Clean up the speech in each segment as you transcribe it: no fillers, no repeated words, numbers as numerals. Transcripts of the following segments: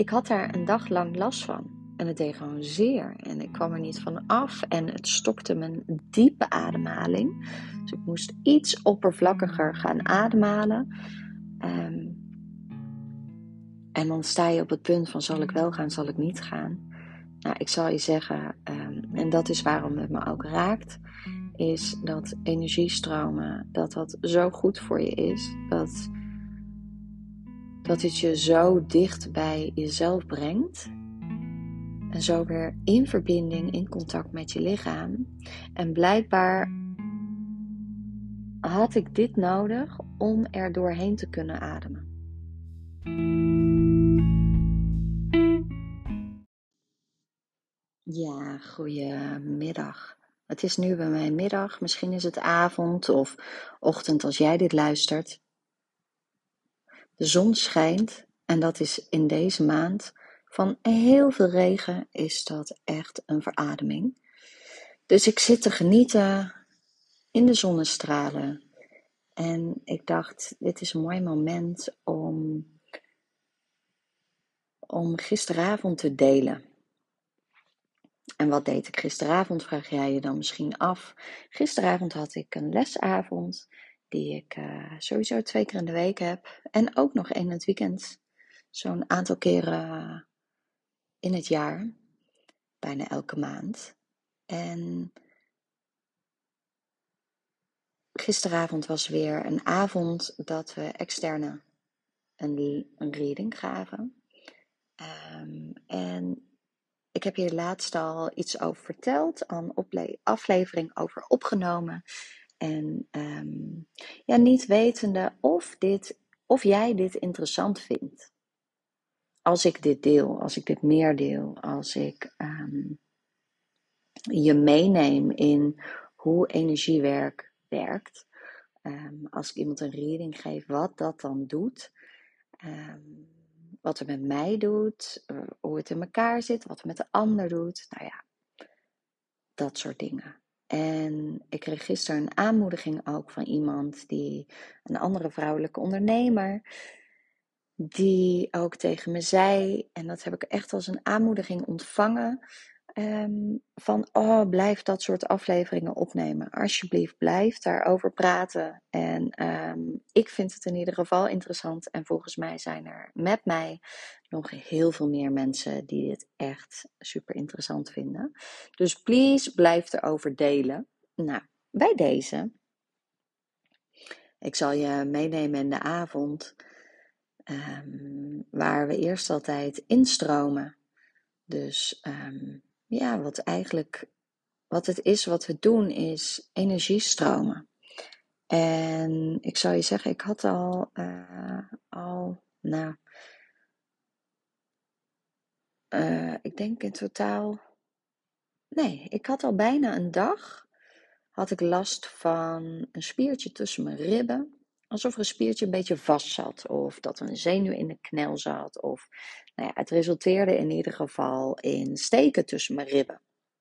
ik had daar een dag lang last van. En het deed gewoon zeer. En ik kwam er niet van af. En het stokte mijn diepe ademhaling. Dus ik moest iets oppervlakkiger gaan ademhalen. En dan sta je op het punt van, zal ik wel gaan, zal ik niet gaan? Nou, ik zal je zeggen, en dat is waarom het me ook raakt, is dat energiestromen, dat zo goed voor je is, dat het je zo dicht bij jezelf brengt en zo weer in verbinding, in contact met je lichaam. En blijkbaar had ik dit nodig om er doorheen te kunnen ademen. Ja, goedemiddag. Het is nu bij mij middag, misschien is het avond of ochtend als jij dit luistert. De zon schijnt en dat is in deze maand van heel veel regen is dat echt een verademing. Dus ik zit te genieten in de zonnestralen en ik dacht, dit is een mooi moment om gisteravond te delen. En wat deed ik gisteravond, vraag jij je dan misschien af. Gisteravond had ik een lesavond die ik sowieso 2 keer in de week heb. En ook nog één in het weekend. Zo'n aantal keren in het jaar. Bijna elke maand. En gisteravond was weer een avond dat we externe een reading gaven. En ik heb hier laatst al iets over verteld, al een aflevering over opgenomen. En niet wetende of jij dit interessant vindt. Als ik dit deel, als ik dit meer deel, als ik je meeneem in hoe energiewerk werkt. Als ik iemand een reading geef, wat dat dan doet. Wat er met mij doet, hoe het in elkaar zit, wat het met de ander doet. Nou ja, dat soort dingen. En ik kreeg gisteren een aanmoediging ook van iemand, een andere vrouwelijke ondernemer, die ook tegen me zei, en dat heb ik echt als een aanmoediging ontvangen, van blijf dat soort afleveringen opnemen. Alsjeblieft, blijf daarover praten. En ik vind het in ieder geval interessant. En volgens mij zijn er met mij nog heel veel meer mensen die dit echt super interessant vinden. Dus please, blijf erover delen. Nou, bij deze. Ik zal je meenemen in de avond. Waar we eerst altijd instromen. Dus wat het is wat we doen is energiestromen. En ik zou je zeggen, ik had ik denk in totaal, ik had al bijna een dag, had ik last van een spiertje tussen mijn ribben. Alsof er een spiertje een beetje vast zat. Of dat er een zenuw in de knel zat. Of, het resulteerde in ieder geval in steken tussen mijn ribben.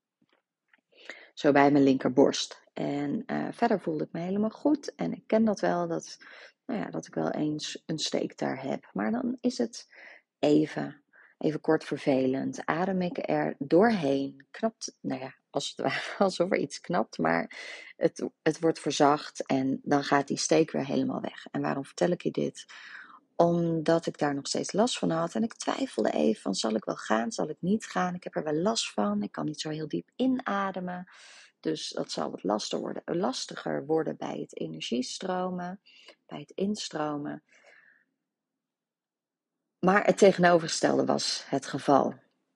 Zo bij mijn linkerborst. En verder voelde ik me helemaal goed. En ik ken dat wel, dat ik wel eens een steek daar heb. Maar dan is het even kort vervelend. Adem ik er doorheen. Knapt, als het ware, alsof er iets knapt. Maar het wordt verzacht en dan gaat die steek weer helemaal weg. En waarom vertel ik je dit? Omdat ik daar nog steeds last van had. En ik twijfelde even van, zal ik wel gaan, zal ik niet gaan? Ik heb er wel last van. Ik kan niet zo heel diep inademen. Dus dat zal wat lastiger worden bij het energiestromen, bij het instromen. Maar het tegenovergestelde was het geval.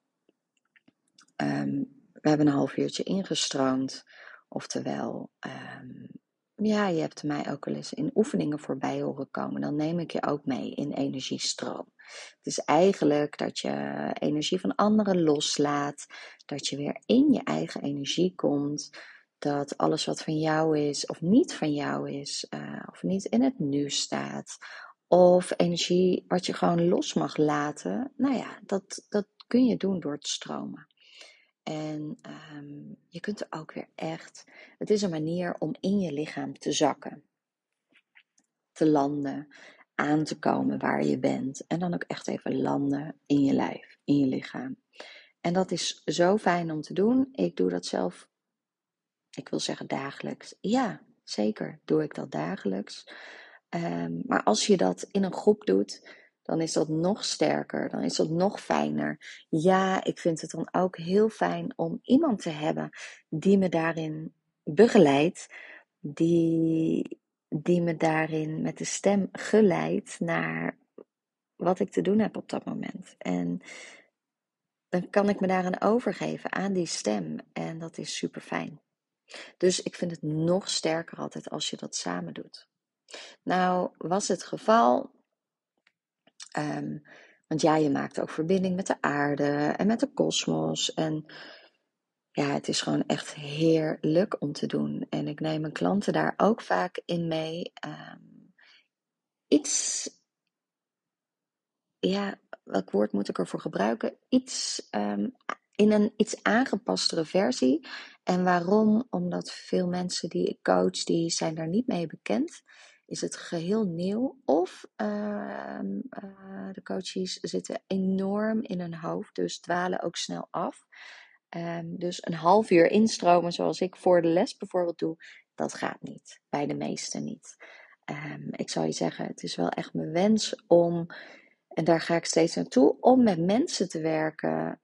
We hebben een half uurtje ingestroomd. Oftewel, je hebt mij ook wel eens in oefeningen voorbij horen komen. Dan neem ik je ook mee in energiestroom. Het is eigenlijk dat je energie van anderen loslaat. Dat je weer in je eigen energie komt. Dat alles wat van jou is of niet van jou is. Of niet in het nu staat. Of energie wat je gewoon los mag laten. Dat kun je doen door te stromen. En je kunt er ook weer echt. Het is een manier om in je lichaam te zakken. Te landen. aan te komen waar je bent. En dan ook echt even landen in je lijf, in je lichaam. En dat is zo fijn om te doen. Ik doe dat zelf, ik wil zeggen dagelijks. Ja, zeker doe ik dat dagelijks. Maar als je dat in een groep doet, dan is dat nog sterker. Dan is dat nog fijner. Ja, ik vind het dan ook heel fijn om iemand te hebben die me daarin begeleidt. Die me daarin met de stem geleidt naar wat ik te doen heb op dat moment. En dan kan ik me daaraan overgeven aan die stem. En dat is super fijn. Dus ik vind het nog sterker altijd als je dat samen doet. Nou, was het geval, want ja, je maakt ook verbinding met de aarde en met de kosmos. En ja, het is gewoon echt heerlijk om te doen. En ik neem mijn klanten daar ook vaak in mee. Iets, ja, welk woord moet ik ervoor gebruiken? In een iets aangepastere versie. En waarom? Omdat veel mensen die ik coach, die zijn daar niet mee bekend. Is het geheel nieuw? Of de coaches zitten enorm in hun hoofd, dus dwalen ook snel af. Dus een half uur instromen, zoals ik voor de les bijvoorbeeld doe, dat gaat niet. Bij de meesten niet. Ik zal je zeggen, het is wel echt mijn wens om, en daar ga ik steeds naartoe, om met mensen te werken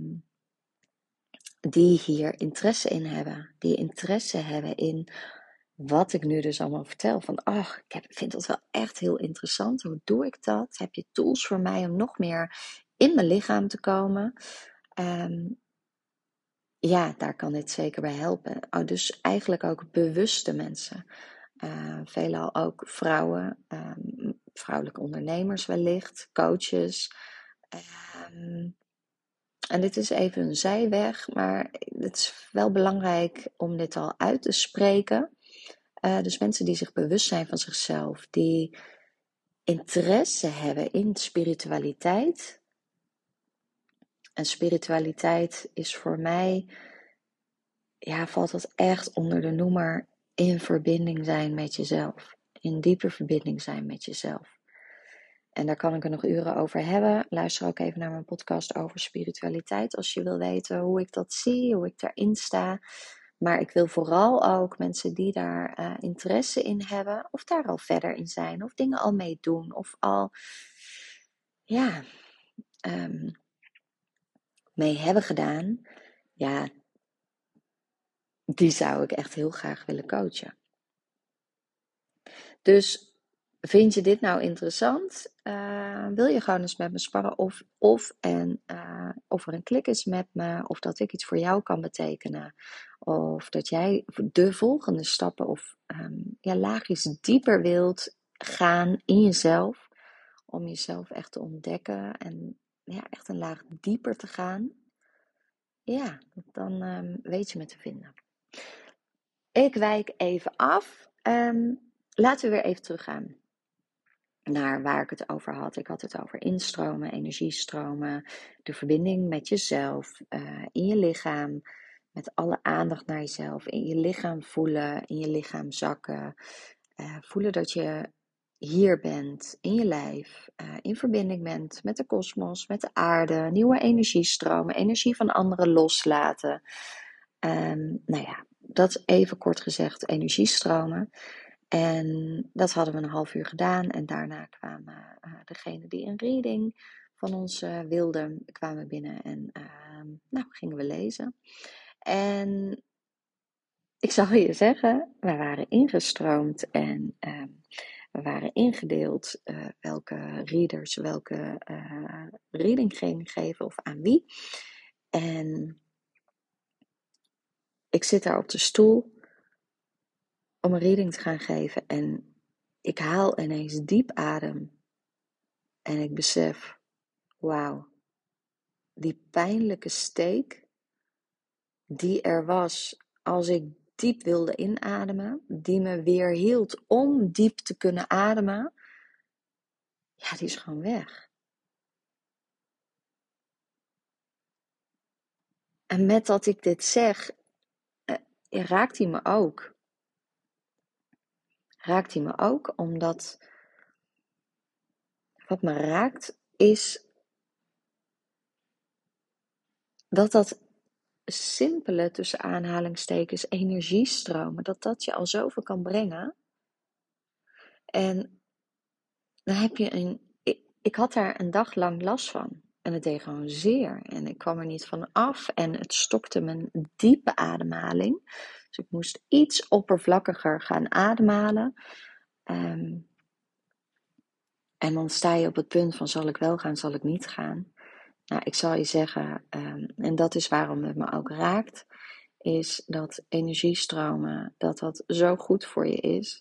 die hier interesse in hebben. Die interesse hebben in wat ik nu dus allemaal vertel. Van, vind dat wel echt heel interessant. Hoe doe ik dat? Heb je tools voor mij om nog meer in mijn lichaam te komen? Ja, daar kan dit zeker bij helpen. Dus eigenlijk ook bewuste mensen. Veelal ook vrouwen, vrouwelijke ondernemers wellicht, coaches. En dit is even een zijweg, maar het is wel belangrijk om dit al uit te spreken. Dus mensen die zich bewust zijn van zichzelf, die interesse hebben in spiritualiteit. En spiritualiteit is voor mij, ja, valt dat echt onder de noemer in verbinding zijn met jezelf. In diepe verbinding zijn met jezelf. En daar kan ik er nog uren over hebben. Luister ook even naar mijn podcast over spiritualiteit als je wil weten hoe ik dat zie, hoe ik daarin sta. Maar ik wil vooral ook mensen die daar interesse in hebben, of daar al verder in zijn, of dingen al mee doen, of al ja, mee hebben gedaan. Ja, die zou ik echt heel graag willen coachen. Dus vind je dit nou interessant? Wil je gewoon eens met me sparren of er een klik is met me, of dat ik iets voor jou kan betekenen, of dat jij de volgende stappen of laagjes dieper wilt gaan in jezelf, om jezelf echt te ontdekken en ja, echt een laag dieper te gaan. Ja, dan weet je me te vinden. Ik wijk even af. Laten we weer even teruggaan naar waar ik het over had. Ik had het over instromen, energiestromen, de verbinding met jezelf, in je lichaam, met alle aandacht naar jezelf, in je lichaam voelen, in je lichaam zakken, voelen dat je hier bent, in je lijf, in verbinding bent met de kosmos, met de aarde, nieuwe energiestromen, energie van anderen loslaten. Nou ja, dat is even kort gezegd energiestromen. En dat hadden we een half uur gedaan. En daarna kwamen degenen die een reading van ons wilden, kwamen binnen. En gingen we lezen. En ik zal je zeggen, we waren ingestroomd en we waren ingedeeld welke readers welke reading gingen geven of aan wie. En ik zit daar op de stoel om een reading te gaan geven en ik haal ineens diep adem en ik besef, wauw, die pijnlijke steek die er was als ik diep wilde inademen, die me weerhield om diep te kunnen ademen, ja, die is gewoon weg. En met dat ik dit zeg, raakt hij me ook. Raakt hij me ook omdat wat me raakt is dat simpele, tussen aanhalingstekens, energiestromen, dat je al zoveel kan brengen. En dan heb je ik had daar een dag lang last van. En het deed gewoon zeer. En ik kwam er niet van af. En het stokte mijn diepe ademhaling. Dus ik moest iets oppervlakkiger gaan ademhalen. En dan sta je op het punt van: zal ik wel gaan, zal ik niet gaan? Nou, ik zal je zeggen, en dat is waarom het me ook raakt, is dat energiestromen, dat zo goed voor je is,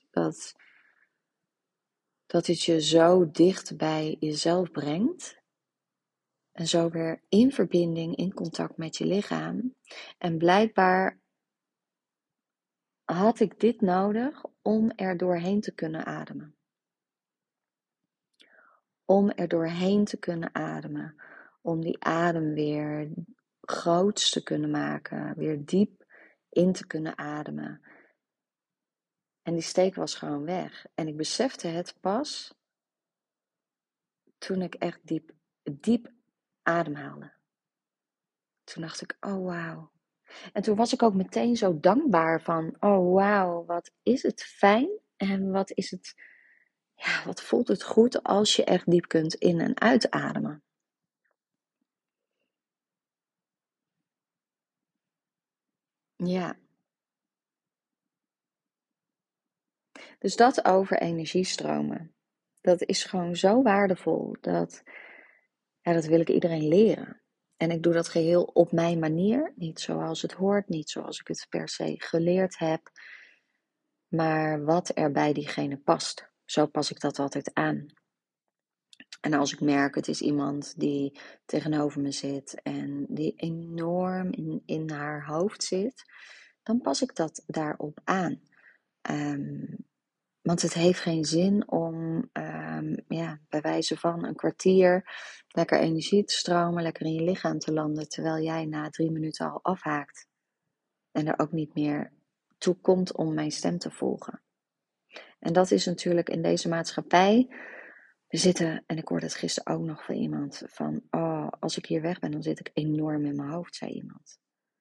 dat het je zo dicht bij jezelf brengt. En zo weer in verbinding, in contact met je lichaam. En blijkbaar had ik dit nodig om er doorheen te kunnen ademen. Om er doorheen te kunnen ademen. Om die adem weer groots te kunnen maken. Weer diep in te kunnen ademen. En die steek was gewoon weg. En ik besefte het pas toen ik echt diep ademhaalde. Toen dacht ik: oh wauw. En toen was ik ook meteen zo dankbaar van: oh wauw, wat is het fijn. En wat voelt het goed als je echt diep kunt in- en uitademen. Ja, dus dat over energiestromen. Dat is gewoon zo waardevol. Dat wil ik iedereen leren. En ik doe dat geheel op mijn manier. Niet zoals het hoort, niet zoals ik het per se geleerd heb. Maar wat er bij diegene past. Zo pas ik dat altijd aan. En als ik merk, het is iemand die tegenover me zit en die enorm in haar hoofd zit, dan pas ik dat daarop aan. Want het heeft geen zin om bij wijze van een kwartier lekker energie te stromen, lekker in je lichaam te landen, terwijl jij na 3 minuten al afhaakt en er ook niet meer toe komt om mijn stem te volgen. En dat is natuurlijk in deze maatschappij. We zitten, en ik hoorde het gisteren ook nog van iemand, van: oh, als ik hier weg ben, dan zit ik enorm in mijn hoofd, zei iemand.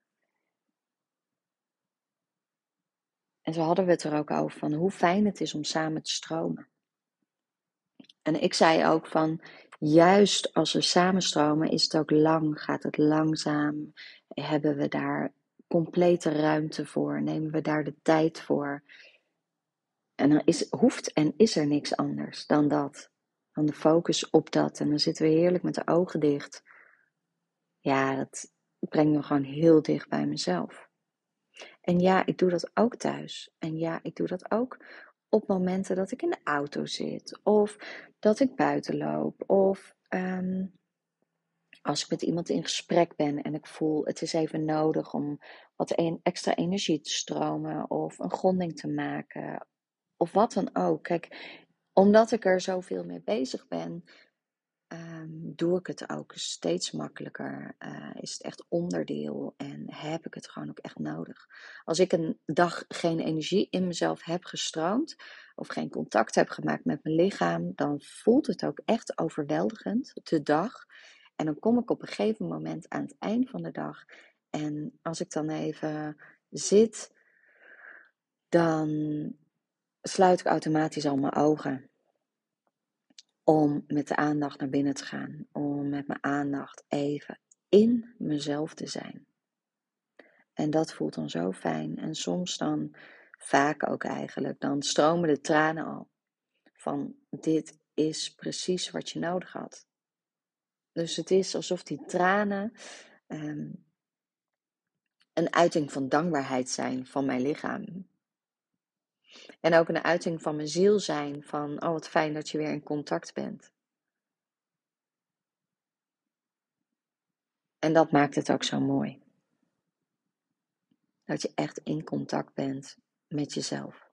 En zo hadden we het er ook over, van hoe fijn het is om samen te stromen. En ik zei ook van: juist als we samen stromen, is het ook lang, gaat het langzaam, hebben we daar complete ruimte voor, nemen we daar de tijd voor. En dan hoeft en is er niks anders dan dat. Dan de focus op dat. En dan zitten we heerlijk met de ogen dicht. Ja, dat brengt me gewoon heel dicht bij mezelf. En ja, ik doe dat ook thuis. En ja, ik doe dat ook op momenten dat ik in de auto zit. Of dat ik buiten loop. Of als ik met iemand in gesprek ben en ik voel het is even nodig om wat extra energie te stromen. Of een gronding te maken. Of wat dan ook. Kijk, omdat ik er zoveel mee bezig ben, doe ik het ook steeds makkelijker. Is het echt onderdeel en heb ik het gewoon ook echt nodig. Als ik een dag geen energie in mezelf heb gestroomd of geen contact heb gemaakt met mijn lichaam, dan voelt het ook echt overweldigend, de dag. En dan kom ik op een gegeven moment aan het eind van de dag. En als ik dan even zit, dan sluit ik automatisch al mijn ogen. Om met de aandacht naar binnen te gaan. Om met mijn aandacht even in mezelf te zijn. En dat voelt dan zo fijn. En soms dan, vaak ook eigenlijk, dan stromen de tranen al. Van: dit is precies wat je nodig had. Dus het is alsof die tranen een uiting van dankbaarheid zijn van mijn lichaam. En ook een uiting van mijn ziel zijn. Van: oh, wat fijn dat je weer in contact bent. En dat maakt het ook zo mooi. Dat je echt in contact bent met jezelf.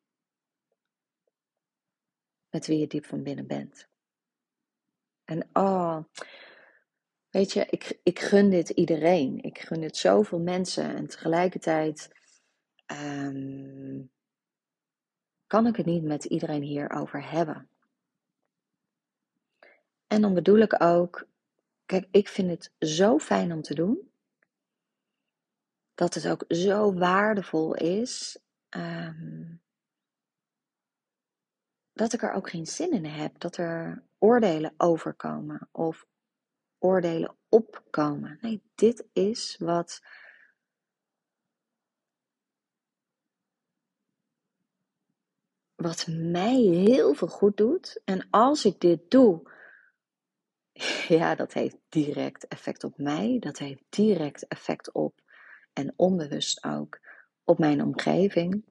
Met wie je diep van binnen bent. En weet je, ik gun dit iedereen. Ik gun dit zoveel mensen. En tegelijkertijd kan ik het niet met iedereen hierover hebben. En dan bedoel ik ook, kijk, ik vind het zo fijn om te doen, dat het ook zo waardevol is, dat ik er ook geen zin in heb dat er oordelen overkomen of oordelen opkomen. Nee, dit is wat mij heel veel goed doet. En als ik dit doe, ja, dat heeft direct effect op mij. Dat heeft direct effect op, en onbewust ook, op mijn omgeving.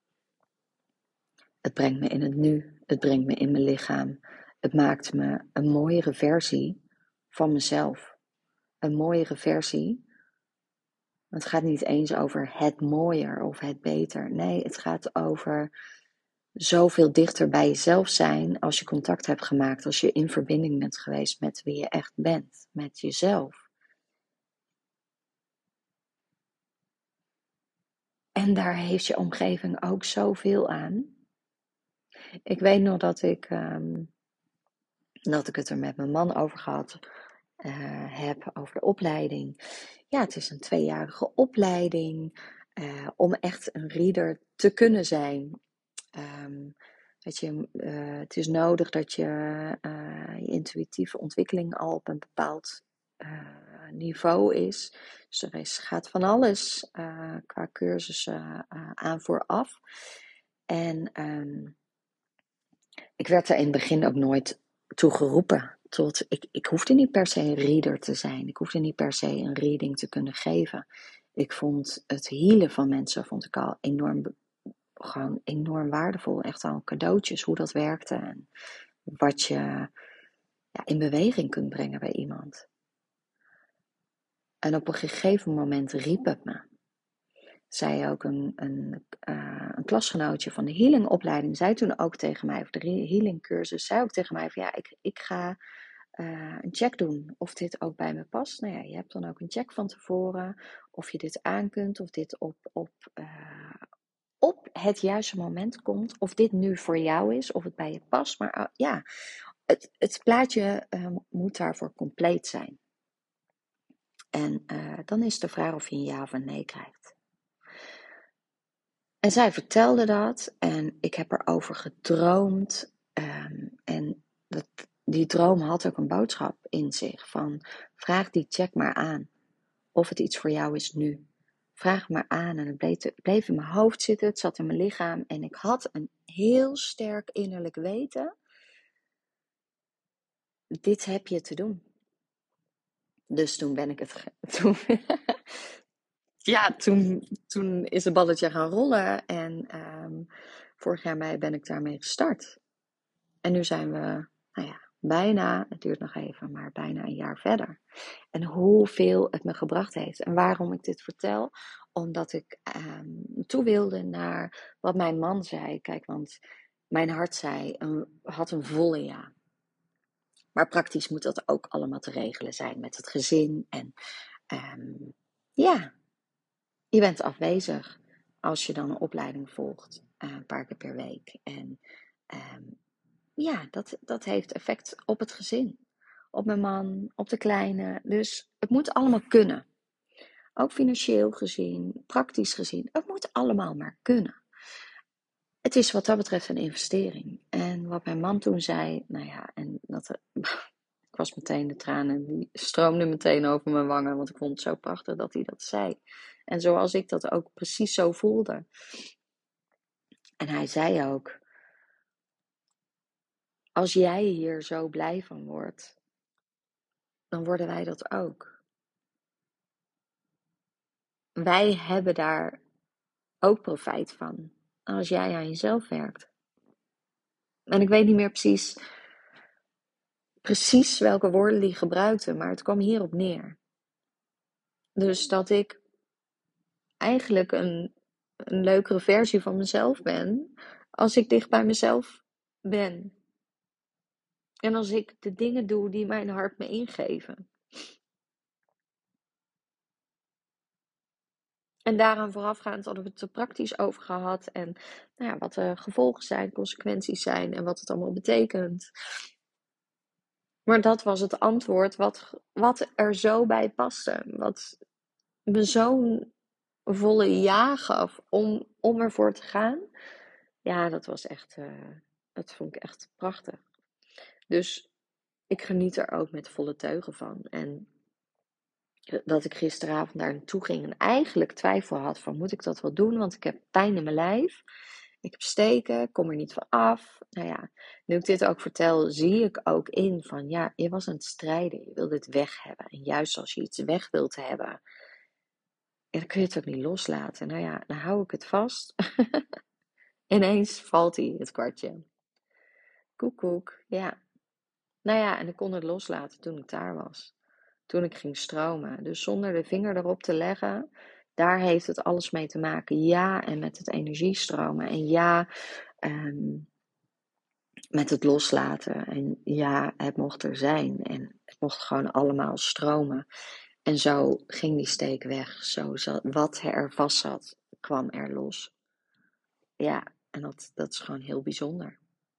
Het brengt me in het nu. Het brengt me in mijn lichaam. Het maakt me een mooiere versie van mezelf. Een mooiere versie. Het gaat niet eens over het mooier of het beter. Nee, het gaat over zoveel dichter bij jezelf zijn als je contact hebt gemaakt, als je in verbinding bent geweest met wie je echt bent, met jezelf. En daar heeft je omgeving ook zoveel aan. Ik weet nog dat ik het er met mijn man over gehad heb, over de opleiding. Ja, het is een 2-jarige opleiding om echt een reader te kunnen zijn. Weet je, het is nodig dat je intuïtieve ontwikkeling al op een bepaald niveau is. Dus gaat van alles qua cursussen aan vooraf. En ik werd er in het begin ook nooit toe geroepen. Ik hoefde niet per se een reader te zijn. Ik hoefde niet per se een reading te kunnen geven. Ik vond het healen van mensen vond ik al gewoon enorm waardevol. Echt al cadeautjes, hoe dat werkte. En wat je in beweging kunt brengen bij iemand. En op een gegeven moment riep het me. Zei ook een klasgenootje van de healingopleiding, zei toen ook tegen mij, of de healingcursus, zei ook tegen mij van ja, ik ga een check doen of dit ook bij me past. Nou ja, je hebt dan ook een check van tevoren, of je dit aan kunt, of dit op het juiste moment komt, of dit nu voor jou is, of het bij je past. Maar ja, het plaatje moet daarvoor compleet zijn. En dan is de vraag of je een ja of een nee krijgt. En zij vertelde dat en ik heb erover gedroomd. En die droom had ook een boodschap in zich van vraag die check maar aan of het iets voor jou is nu. Vraag maar aan en het bleef in mijn hoofd zitten, het zat in mijn lichaam en ik had een heel sterk innerlijk weten. Dit heb je te doen. Dus toen ben ik het... Toen is het balletje gaan rollen en vorig jaar mei ben ik daarmee gestart. En nu zijn we, bijna, het duurt nog even, maar bijna een jaar verder. En hoeveel het me gebracht heeft. En waarom ik dit vertel? Omdat ik toe wilde naar wat mijn man zei. Kijk, want mijn hart had een volle ja. Maar praktisch moet dat ook allemaal te regelen zijn met het gezin. En je bent afwezig als je dan een opleiding volgt, een paar keer per week. En dat heeft effect op het gezin, op mijn man, op de kleine. Dus het moet allemaal kunnen. Ook financieel gezien, praktisch gezien, het moet allemaal maar kunnen. Het is wat dat betreft een investering. En wat mijn man toen zei, ik was meteen, de tranen die stroomden meteen over mijn wangen, want ik vond het zo prachtig dat hij dat zei. En zoals ik dat ook precies zo voelde. En hij zei ook, als jij hier zo blij van wordt, dan worden wij dat ook. Wij hebben daar ook profijt van, als jij aan jezelf werkt. En ik weet niet meer precies welke woorden die gebruikte, maar het kwam hierop neer. Dus dat ik eigenlijk een leukere versie van mezelf ben, als ik dicht bij mezelf ben. En als ik de dingen doe die mijn hart me ingeven. En daaraan voorafgaand hadden we het er praktisch over gehad. En wat de gevolgen zijn, consequenties zijn en wat het allemaal betekent. Maar dat was het antwoord wat er zo bij paste. Wat me zo'n volle ja gaf om ervoor te gaan. Ja, dat was echt, dat vond ik echt prachtig. Dus ik geniet er ook met volle teugen van. En dat ik gisteravond daar naartoe ging en eigenlijk twijfel had van moet ik dat wel doen, want ik heb pijn in mijn lijf. Ik heb steken, kom er niet van af. Nou ja, nu ik dit ook vertel, zie ik ook in van ja, je was aan het strijden. Je wilde het weg hebben. En juist als je iets weg wilt hebben, ja, dan kun je het ook niet loslaten. Nou ja, dan hou ik het vast. Ineens valt hij, het kwartje. Koekoek, ja. Nou ja, en ik kon het loslaten toen ik daar was. Toen ik ging stromen. Dus zonder de vinger erop te leggen, daar heeft het alles mee te maken. Ja, en met het energiestromen. En ja, met het loslaten. En ja, het mocht er zijn. En het mocht gewoon allemaal stromen. En zo ging die steek weg. Wat er vast zat, kwam er los. Ja, en dat is gewoon heel bijzonder.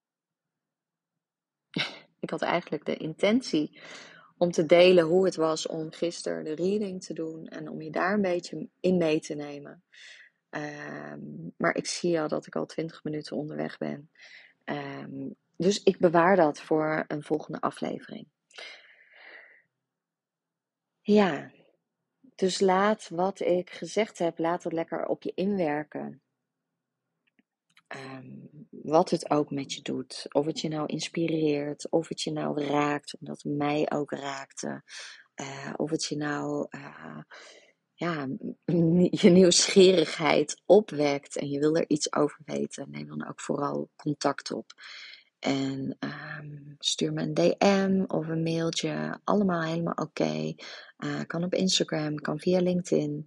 Ik had eigenlijk de intentie om te delen hoe het was om gisteren de reading te doen. En om je daar een beetje in mee te nemen. Maar ik zie al dat ik al 20 minuten onderweg ben. Dus ik bewaar dat voor een volgende aflevering. Ja, dus laat wat ik gezegd heb, laat het lekker op je inwerken. Wat het ook met je doet. Of het je nou inspireert, of het je nou raakt, omdat het mij ook raakte. Of het je nou ja, je nieuwsgierigheid opwekt en je wil er iets over weten. Neem dan ook vooral contact op. En stuur me een DM of een mailtje. Allemaal helemaal oké. Kan op Instagram, kan via LinkedIn.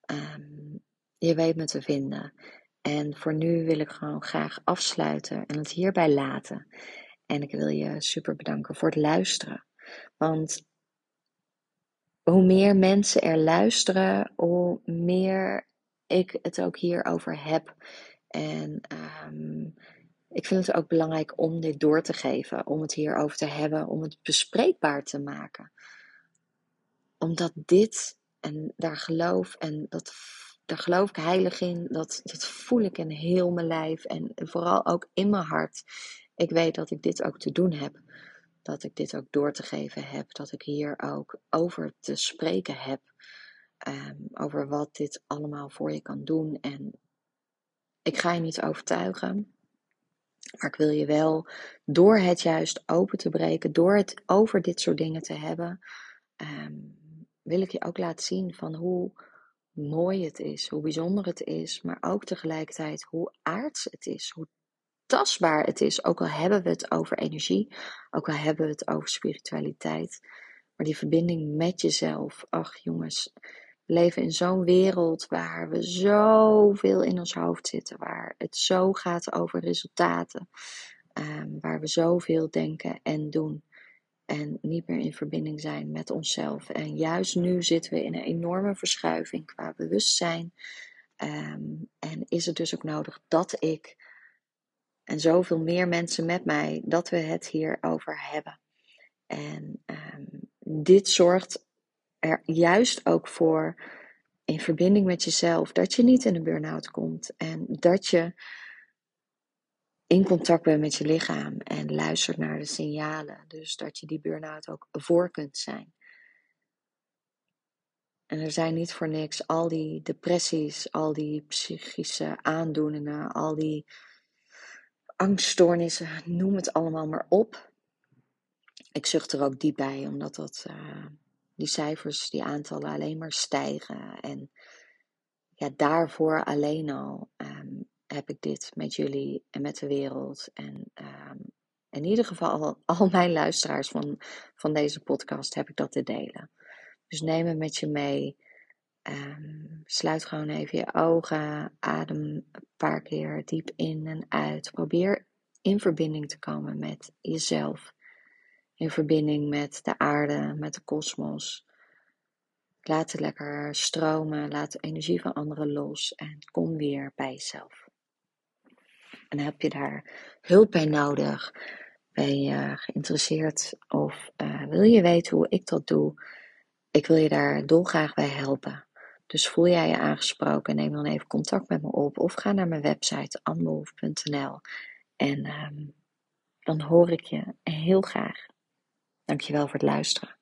Je weet me te vinden. En voor nu wil ik gewoon graag afsluiten en het hierbij laten. En ik wil je super bedanken voor het luisteren. Want hoe meer mensen er luisteren, hoe meer ik het ook hierover heb. En ik vind het ook belangrijk om dit door te geven, om het hierover te hebben, om het bespreekbaar te maken. Omdat dit, en daar geloof ik heilig in, dat voel ik in heel mijn lijf en vooral ook in mijn hart. Ik weet dat ik dit ook te doen heb. Dat ik dit ook door te geven heb. Dat ik hier ook over te spreken heb. Over wat dit allemaal voor je kan doen. En ik ga je niet overtuigen. Maar ik wil je wel, door het juist open te breken, door het over dit soort dingen te hebben, wil ik je ook laten zien van hoe mooi het is, hoe bijzonder het is, maar ook tegelijkertijd hoe aards het is, hoe tastbaar het is. Ook al hebben we het over energie, ook al hebben we het over spiritualiteit, maar die verbinding met jezelf. Ach jongens, we leven in zo'n wereld waar we zoveel in ons hoofd zitten, waar het zo gaat over resultaten, waar we zoveel denken en doen en niet meer in verbinding zijn met onszelf. En juist nu zitten we in een enorme verschuiving qua bewustzijn. En is het dus ook nodig dat ik en zoveel meer mensen met mij, dat we het hierover hebben. En dit zorgt er juist ook voor, in verbinding met jezelf, dat je niet in een burn-out komt. En dat je in contact bent met je lichaam en luistert naar de signalen. Dus dat je die burn-out ook voor kunt zijn. En er zijn niet voor niks al die depressies, al die psychische aandoeningen, al die angststoornissen, noem het allemaal maar op. Ik zucht er ook diep bij, omdat die cijfers, die aantallen alleen maar stijgen. En ja, daarvoor alleen al heb ik dit met jullie en met de wereld. En in ieder geval al mijn luisteraars van deze podcast heb ik dat te delen. Dus neem het met je mee. Sluit gewoon even je ogen. Adem een paar keer diep in en uit. Probeer in verbinding te komen met jezelf. In verbinding met de aarde, met de kosmos. Laat het lekker stromen. Laat de energie van anderen los. En kom weer bij jezelf. En heb je daar hulp bij nodig? Ben je geïnteresseerd of wil je weten hoe ik dat doe? Ik wil je daar dolgraag bij helpen. Dus voel jij je aangesproken, neem dan even contact met me op of ga naar mijn website anmove.nl en dan hoor ik je heel graag. Dankjewel voor het luisteren.